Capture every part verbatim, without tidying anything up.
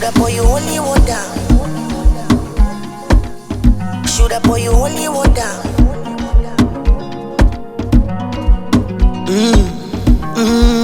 Shoulda pour you only water. Shoulda pour you only water. Mmm, mmm,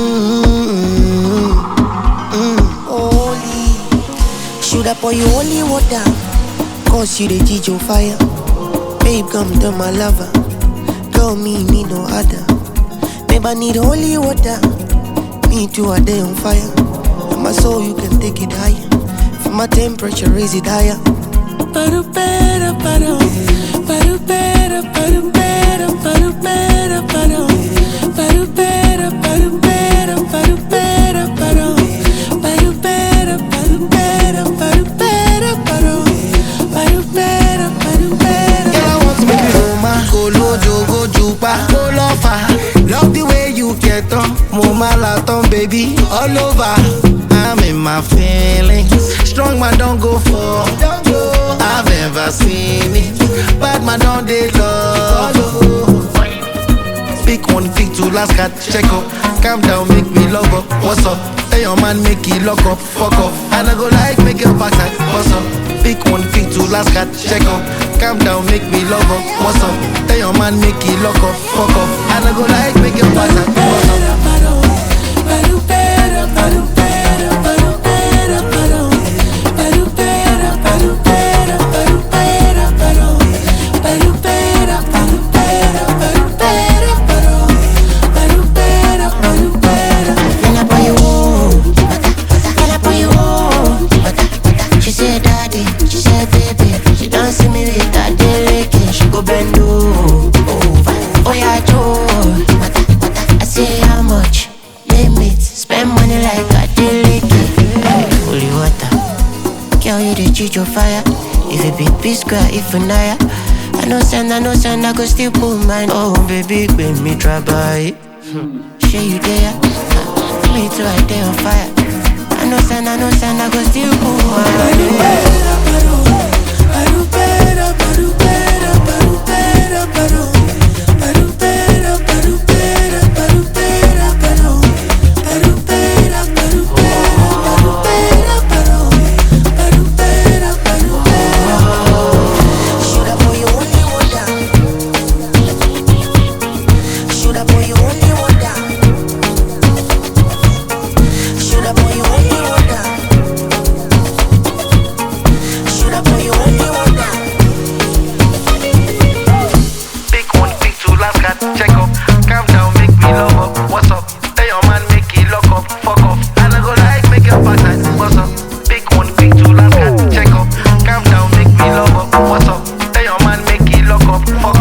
mmm, holy. Shoulda pour you only water. Cause you the Gijo fire. Babe, come to my lover. Girl, me need no other. Babe, I need holy water. Me too, I day on fire. And my soul, you can take it higher. For my temperature, raise it higher. Paru pera paru, paru pera paru pera paru pera paru, paru pera paru pera paru pera paru, paru pera paru pera paru pera paru, paru pera paru pera. Girl, I want to make you Roma, go lojo, go juba, go lofa. Love the way you get on, mama laton baby, all over. I'm in my feelings. Strong man don't go for. I've never seen it. Bad man don't they love. Pick one, pick two, last card, check up. Calm down, make me love up. What's up? Tell your man make it lock up, fuck up. And I go like make your backside. What's up? Pick one, pick two, last card, check up. Calm down, make me love up. What's up? Tell your man make it lock up, fuck up. And I go like make your backside. What's up? Your fire. If it be peace square, if a naya. I know send, I know send, I go still pull mine. Oh baby, when me try buy. Share you there. Me too, I day on fire. I know send, I know send, I go still pull check up, calm down, make me love up. What's up? Tell your man make it lock up, fuck off. And I go like make your backside. What's up? Pick one, pick two, last card, check up, calm down, make me love up. What's up? Tell your man make it lock up, fuck